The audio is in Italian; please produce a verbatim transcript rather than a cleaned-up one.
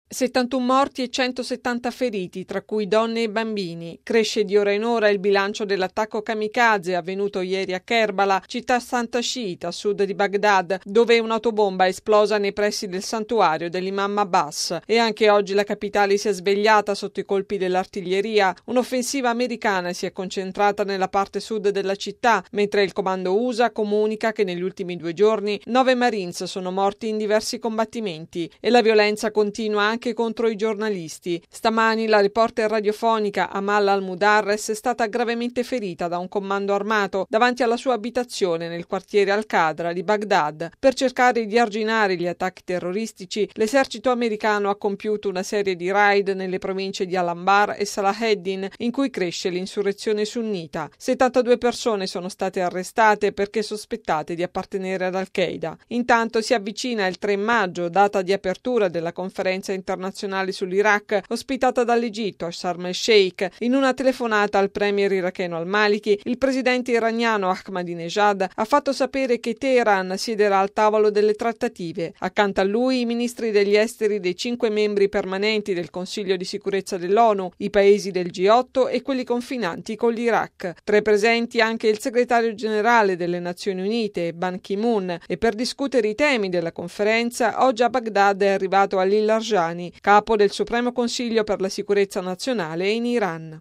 settantuno morti e centosettanta feriti, tra cui donne e bambini. Cresce di ora in ora il bilancio dell'attacco kamikaze avvenuto ieri a Kerbala, città santa sciita a sud di Baghdad, dove un'autobomba è esplosa nei pressi del santuario dell'imam Abbas. E anche oggi la capitale si è svegliata sotto i colpi dell'artiglieria. Un'offensiva americana si è concentrata nella parte sud della città, mentre il comando U S A comunica che negli ultimi due giorni nove Marines sono morti in diversi combattimenti e la violenza continua anche anche contro i giornalisti. Stamani la reporter radiofonica Amal Al-Mudarres è stata gravemente ferita da un commando armato davanti alla sua abitazione nel quartiere Al-Qadra di Baghdad. Per cercare di arginare gli attacchi terroristici, l'esercito americano ha compiuto una serie di raid nelle province di Al-Anbar e Salaheddin, in cui cresce l'insurrezione sunnita. settantadue persone sono state arrestate perché sospettate di appartenere ad Al-Qaeda. Intanto si avvicina il tre maggio, data di apertura della conferenza internazionale sull'Iraq, ospitata dall'Egitto a Sharm el-Sheikh. In una telefonata al premier iracheno al-Maliki, il presidente iraniano Ahmadinejad ha fatto sapere che Teheran siederà al tavolo delle trattative. Accanto a lui i ministri degli esteri dei cinque membri permanenti del Consiglio di sicurezza dell'ONU, i paesi del G otto e quelli confinanti con l'Iraq. Tra i presenti anche il segretario generale delle Nazioni Unite, Ban Ki-moon, e per discutere i temi della conferenza oggi a Baghdad è arrivato Ali Larjani, capo del Supremo Consiglio per la sicurezza nazionale in Iran.